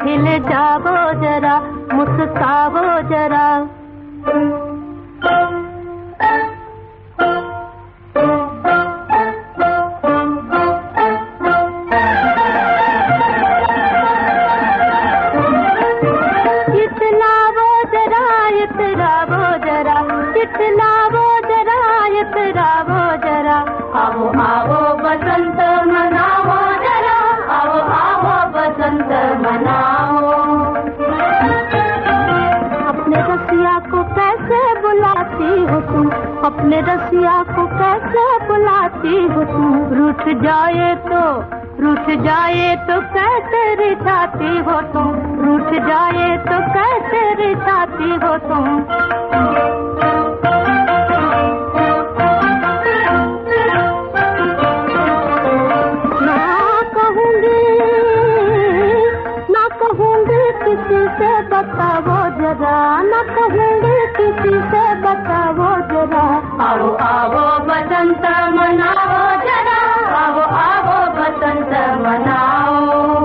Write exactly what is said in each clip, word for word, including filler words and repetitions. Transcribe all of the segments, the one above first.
खिल जाओ जरा, मुस्काओ जरा। इतलाओ जरा, इतराओ जरा, इतलाओ जरा, इतराओ जरा। आओ आओ बसंत मनाओ जरा, आओ आओ बसंत मनाओ। अपने रसिया को कैसे बुलाती हो तुम, अपने रसिया को कैसे बुलाती हो तुम। रूठ जाए तो, रूठ जाए तो कैसे रिझाती हो तुम, रूठ जाए तो कैसे रिझाती हो तुम। किसी से बताओ जरा, न कहूँगी किसी से बताओ जरा। आओ आओ बसंत मनाओ जरा, आओ आओ बसंत मनाओ।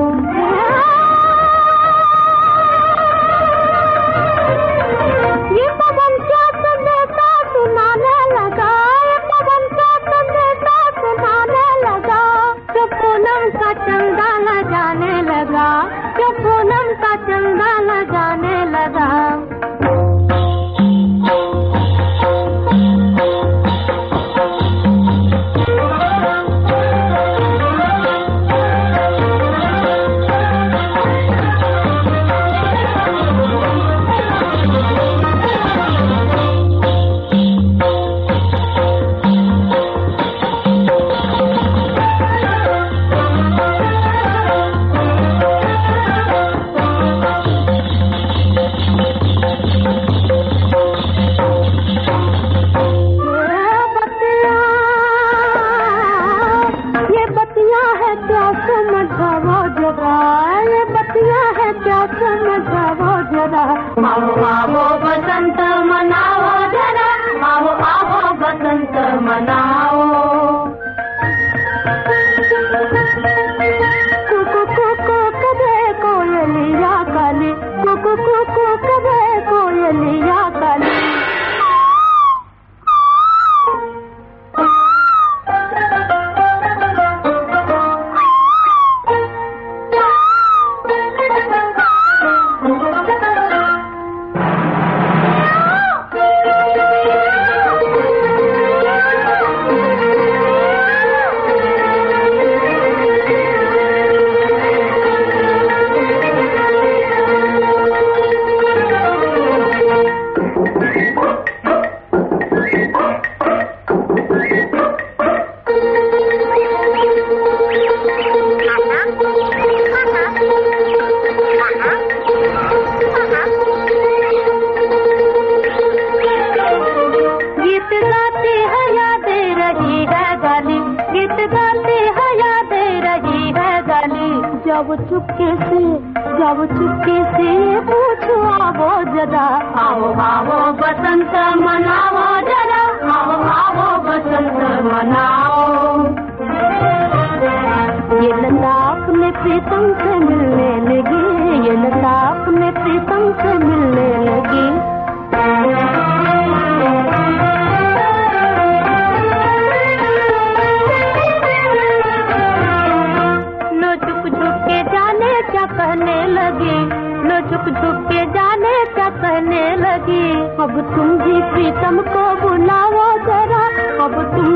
ये पवन क्या संदेशा सुनाने लगा, ये पवन क्या संदेशा सुनाने लगा। जो पूनम का चंदा न जाने लगा, जो पूनम का चंदा न जाने लगा। आओ आओ बसंत मनाओ जरा, आओ आओ बसंत मनाओ। कुकु कुकु कबे कोयलिया काली, कुकु कुकु कबे कोयलिया काली। जाओ चुपके से, जाओ चुपके से पूछो आओ जरा। आओ आओ बसंत मनाओ जरा, आओ आओ बसंत मनाओ। ये लता अपने प्रीतम से मिलने लगी, ये लता अपने प्रीतम से मिलने लगी। कहने लगी, लो झुक झुक के जाने क्या कहने लगी। अब तुम भी प्रीतम को बुलाओ जरा, अब तुम